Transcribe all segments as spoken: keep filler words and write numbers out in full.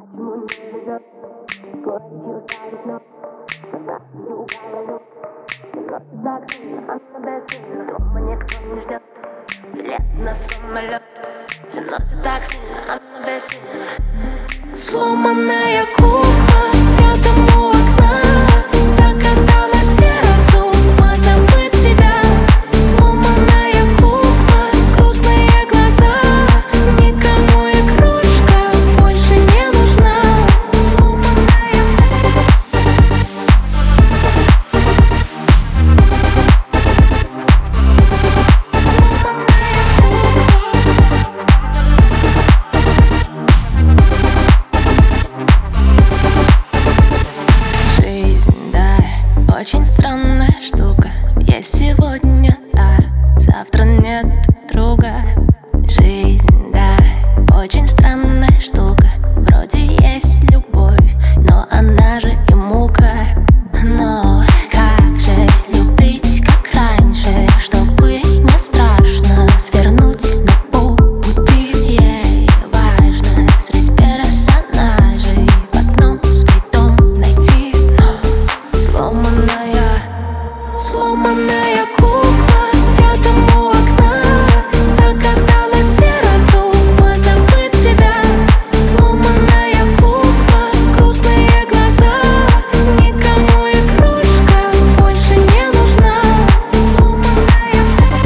Почему не везет? Горечью ставит ног, когда бью голову. Носит так сильно, она бессильна. Дома никто не ждет. Билет на самолет. Все носит так сильно, она бессильна. Сломанная кукла рядом у окна. Закатала сердцу, позабыть тебя. Сломанная кукла, грустные глаза. Никому игрушка больше не нужна. Сломанная очень странная штука. Есть сегодня, а завтра нет друга. Жизнь, да, очень странная штука. Вроде есть любовь, но она же и мука. Но как же любить, как раньше, чтобы не страшно свернуть на полпути. Ей важно среди персонажей в одном свой дом найти. Но сломанная Сломанная кукла рядом у окна. Закатала сердцу, позабыть тебя. Сломанная кукла, грустные глаза. Никому игрушка больше не нужна. Сломанная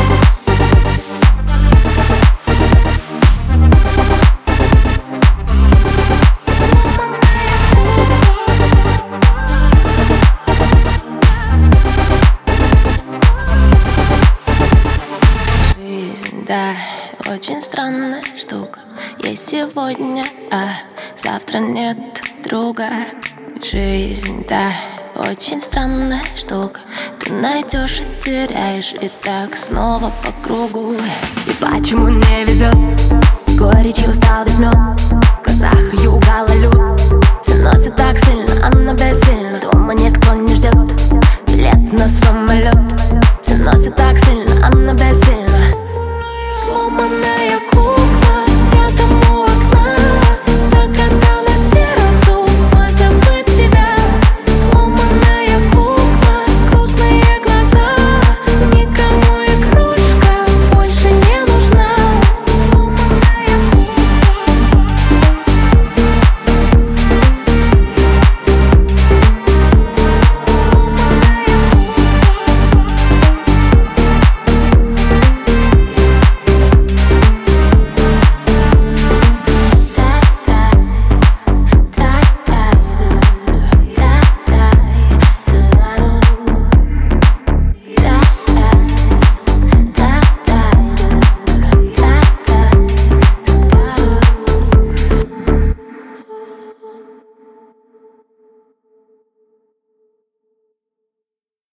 Да, очень странная штука. Есть сегодня, а завтра нет друга. Жизнь, да, очень странная штука. Ты найдешь и теряешь, и так снова по кругу. И почему не везет? Горечью стал весь мед.